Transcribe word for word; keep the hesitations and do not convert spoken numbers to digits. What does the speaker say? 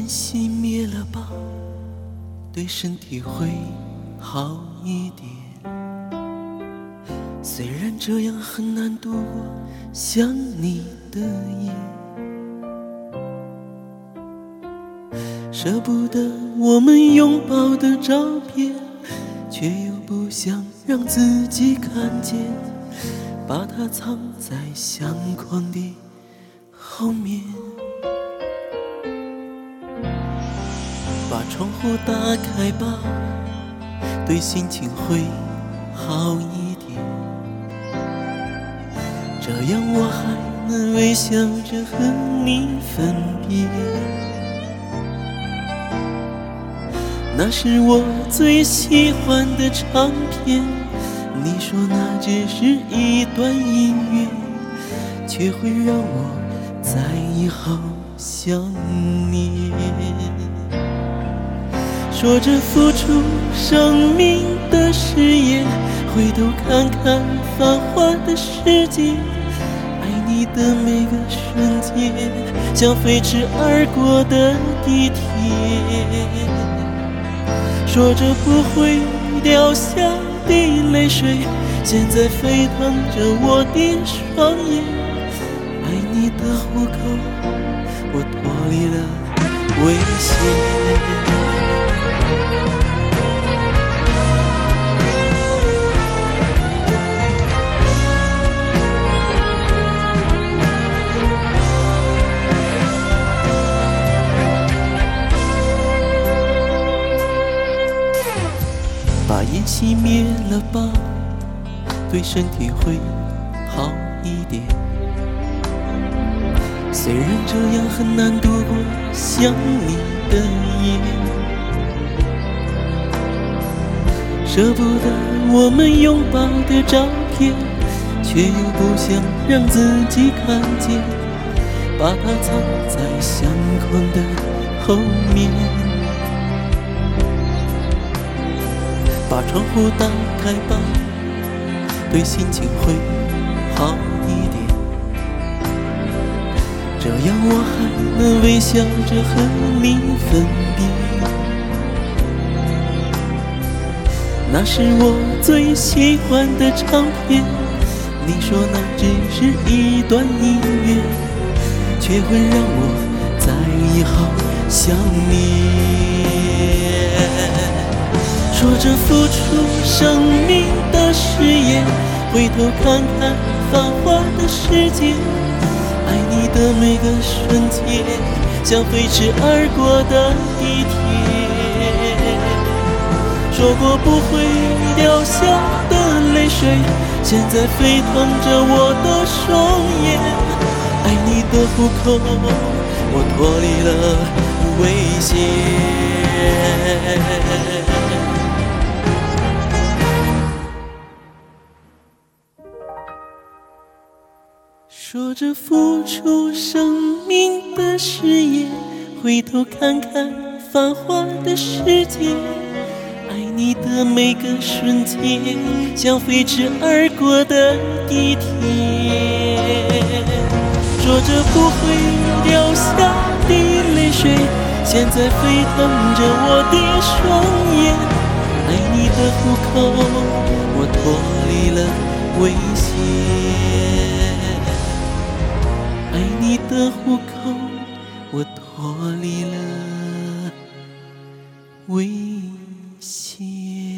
烟熄灭了吧，对身体会好一点。虽然这样很难度过想你的夜，舍不得我们拥抱的照片，却又不想让自己看见，把它藏在相框的后面。把窗户打开吧，对心情会好一点，这样我还能微笑着和你分别。那是我最喜欢的唱片，你说那只是一段音乐，却会让我在以后想念。说着付出生命的誓言，回头看看繁华的世界，爱你的每个瞬间，像飞驰而过的地铁。说着不会掉下的泪水，现在沸腾着我的双眼。爱你的虎口，我脱离了危险。把烟熄灭了吧，对身体会好一点。虽然这样很难度过想你的夜，舍不得我们拥抱的照片，却又不想让自己看见，把它藏在相框的后面。把窗户打开吧，对心情会好一点，这样我还能微笑着和你分别。那是我最喜欢的唱片，你说那只是一段音乐，却会让我在以后想念。说着付出生命的誓言，回头看看繁华的世界，爱你的每个瞬间，像飞驰而过的地铁。说过不会掉下的泪水，现在沸腾着我的双眼。爱你的虎口，我脱离了危险。说着付出生命的誓言，回头看看繁华的世界，爱你的每个瞬间，像飞驰而过的地铁。说着不会掉下的泪水，现在沸腾着我的双眼。爱你的虎口，我脱离了危险。爱你的虎口，我脱离了危险。